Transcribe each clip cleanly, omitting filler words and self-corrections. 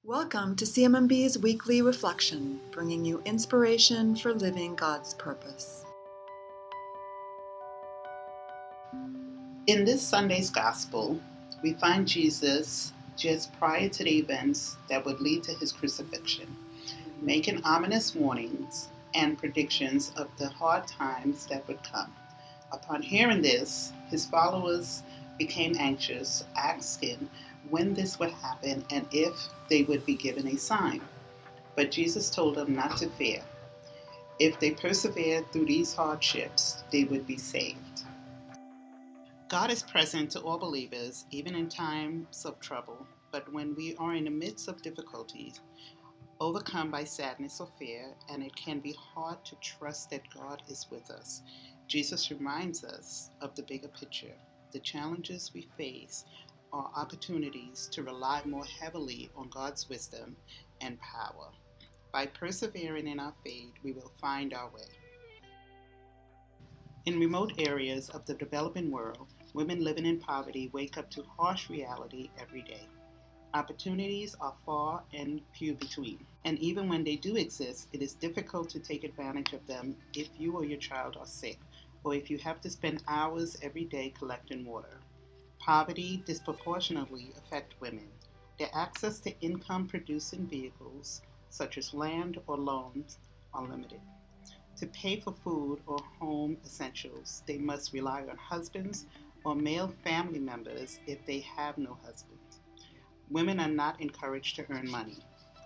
Welcome to CMMB's Weekly Reflection, bringing you inspiration for living God's purpose. In this Sunday's Gospel, we find Jesus just prior to the events that would lead to his crucifixion, making ominous warnings and predictions of the hard times that would come. Upon hearing this, his followers became anxious, asking when this would happen and if they would be given a sign. But Jesus told them not to fear. If they persevered through these hardships, they would be saved. God is present to all believers, even in times of trouble, but when we are in the midst of difficulties, overcome by sadness or fear, and it can be hard to trust that God is with us, Jesus reminds us of the bigger picture. The challenges we face are opportunities to rely more heavily on God's wisdom and power. By persevering in our faith, we will find our way. In remote areas of the developing world, women living in poverty wake up to harsh reality every day. Opportunities are far and few between, and even when they do exist, it is difficult to take advantage of them if you or your child are sick, or if you have to spend hours every day collecting water. Poverty disproportionately affects women. Their access to income-producing vehicles, such as land or loans, are limited. To pay for food or home essentials, they must rely on husbands or male family members if they have no husbands. Women are not encouraged to earn money.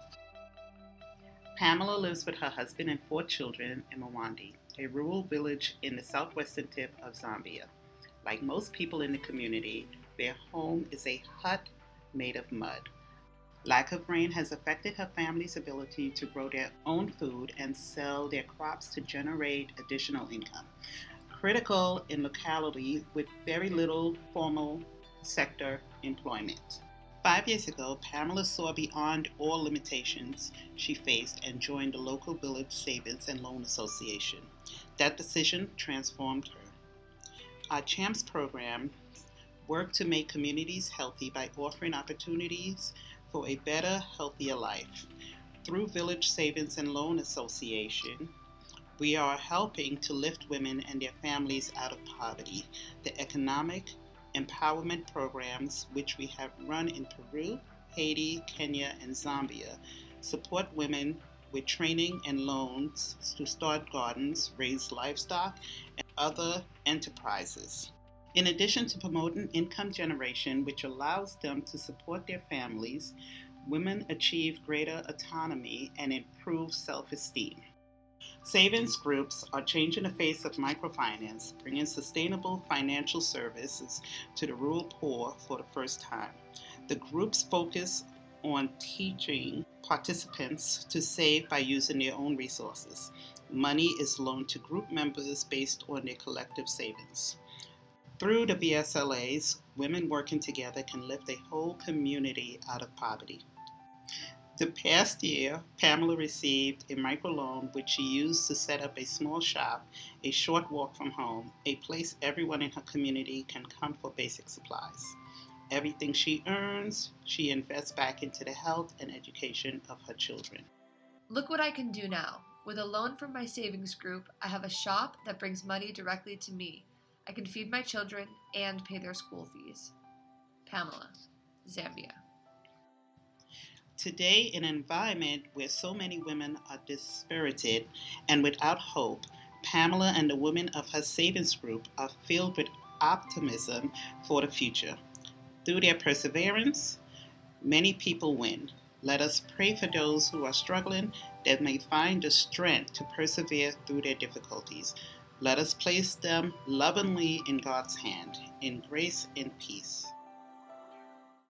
Pamela lives with her husband and 4 children in Mwandi, a rural village in the southwestern tip of Zambia. Like most people in the community, their home is a hut made of mud. Lack of rain has affected her family's ability to grow their own food and sell their crops to generate additional income. Critical in locality with very little formal sector employment. 5 years ago, Pamela saw beyond all limitations she faced and joined the local village savings and loan association. That decision transformed her. Our CHAMPS program work to make communities healthy by offering opportunities for a better, healthier life. Through Village Savings and Loan Association, we are helping to lift women and their families out of poverty. The economic empowerment programs, which we have run in Peru, Haiti, Kenya, and Zambia, support women with training and loans to start gardens, raise livestock, and other enterprises. In addition to promoting income generation, which allows them to support their families, women achieve greater autonomy and improve self-esteem. Savings groups are changing the face of microfinance, bringing sustainable financial services to the rural poor for the first time. The groups focus on teaching participants to save by using their own resources. Money is loaned to group members based on their collective savings. Through the VSLAs, women working together can lift a whole community out of poverty. The past year, Pamela received a microloan which she used to set up a small shop, a short walk from home, a place everyone in her community can come for basic supplies. Everything she earns, she invests back into the health and education of her children. Look what I can do now. With a loan from my savings group, I have a shop that brings money directly to me. I can feed my children and pay their school fees. Pamela, Zambia. Today, in an environment where so many women are dispirited and without hope, Pamela and the women of her savings group are filled with optimism for the future. Through their perseverance, many people win. Let us pray for those who are struggling that may find the strength to persevere through their difficulties. Let us place them lovingly in God's hand, in grace and peace.